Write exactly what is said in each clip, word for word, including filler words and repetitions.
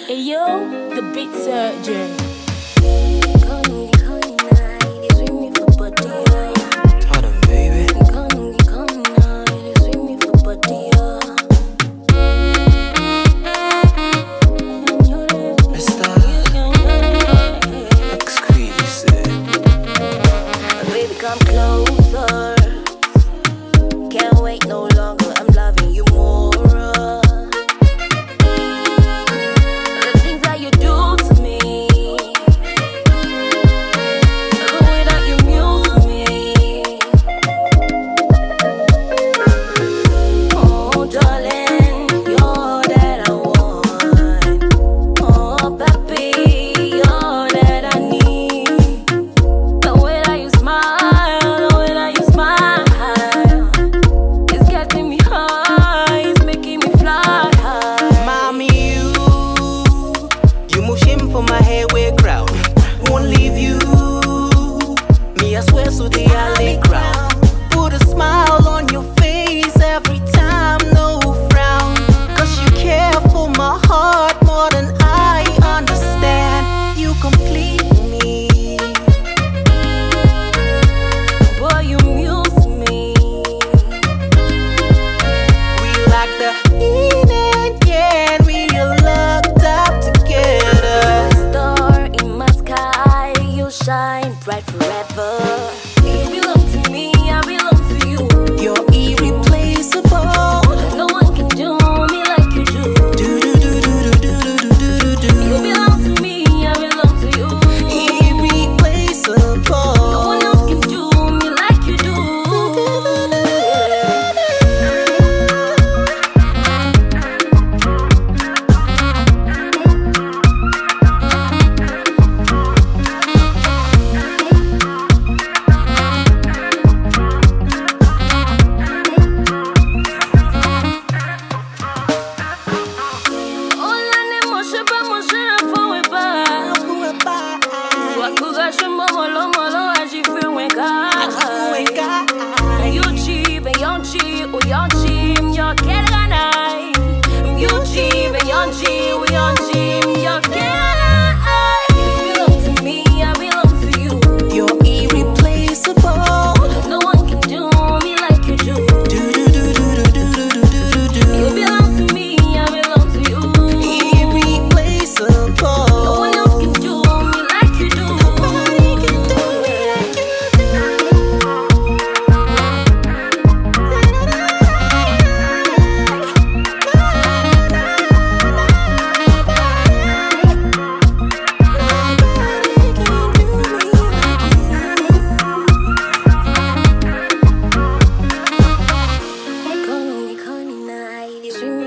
Ayo, the beat surgeon. Come closer, can't wait no longer, I'm loving you more. The things that you do to me, the way that you muse me. Oh darling, you're that I want. Oh papi, you're that I need. The way that you smile, for my hair wear crown, won't leave you. Me I swear so the alley ground. Put a smile on your face every time, no frown. Cause you care for my heart more than I understand. You complete me, boy you muse me. We like the yin and yang, we are locked up together. Shine bright forever. You belong to me, I belong to you. You're irreplaceable. No one can do me like you do. Do do do do do do do do do. You belong to me, I belong to you. Irreplaceable. No one else can do me like you do.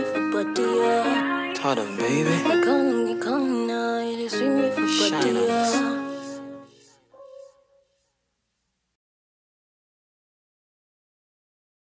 Hold on, baby. Come, come now, you sweet me for body.